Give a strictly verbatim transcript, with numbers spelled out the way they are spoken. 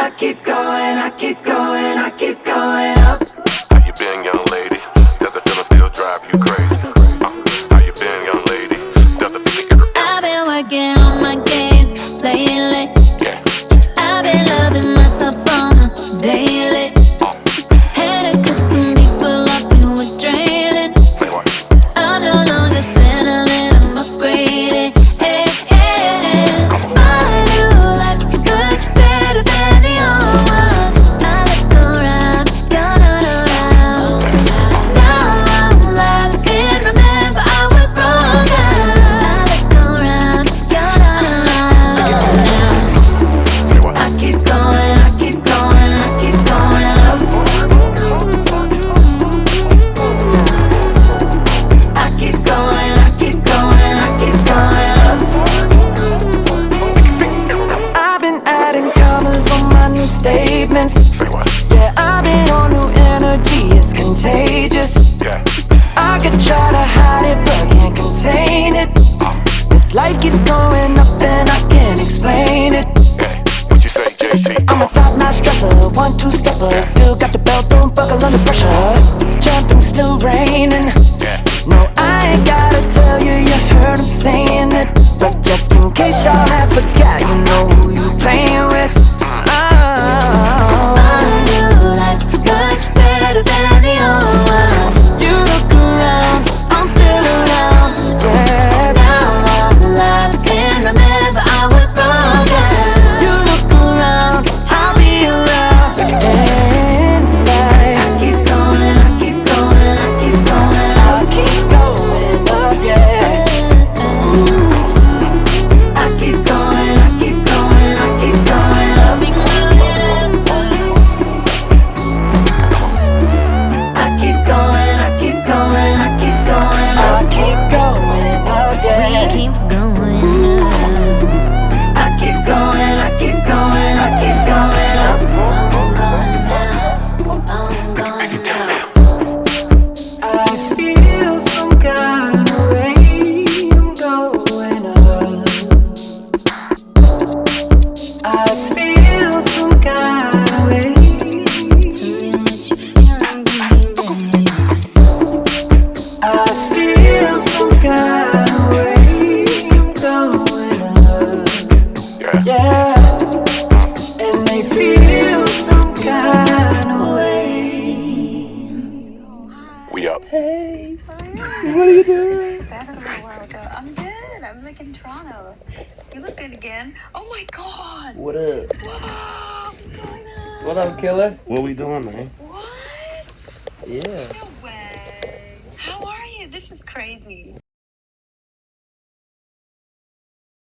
I keep going, I keep going, I keep going up. How you been, young lady? Does the feeling still drive you crazy? Uh, how you been, young lady? Does the feeling get her? I've been working on my games lately. Yeah. I've been loving myself on a daily. Had to cut some people off who were draining. Say what? I'm no longer settling, I'm upgrading. Hey, hey. My new life's much better than the old one. I look around, you're not around. Now I'm laughing, remember I was wrong. I look around, you're not around now. Say what? I keep going, I keep going, I keep going up. I keep going, I keep going, I keep going up. I've been adding commas on my new statements. Say what? Yeah, I've been on new energy, it's contagious. Yeah. I could try to hide it, but can't contain it. This life keeps going up and I can't explain it. Hey, what you say, J T? I'm a top-notch dresser, one-two-stepper. Still got the belt, don't buckle under pressure. Jumping, still raining. Yeah. No, I ain't gotta tell you, you heard him saying it. But just in case y'all have forgot, you know who you playing with. Oh, my new life's much better than the old one. You look around, I'm still around. Yeah, now I'm laughing, remember I was wrong. Yeah. You look around, I'll be around. And I, I keep going, I keep going, I keep going, I keep going up, yeah. I keep going, I keep going, I keep going up. I keep going, I keep going, I keep going up. I keep going up, yeah. We keep going up. I keep going, I keep going, I keep going up. I'm going now, I'm going now. I feel some kind of way, I'm going up. I feel some kind of way. Tell me what you feeling, baby. I feel some kind of way, I'm going up. Yeah. Yeah, and they feel some kind of way. We up. Hey, what are you doing? Better than a while ago. I'm good. I'm like in Toronto. You look good again. Oh my god. What up? Wow. What's going on? What up, killer? What we doing, man? What? Yeah. No way. How are you? This is crazy.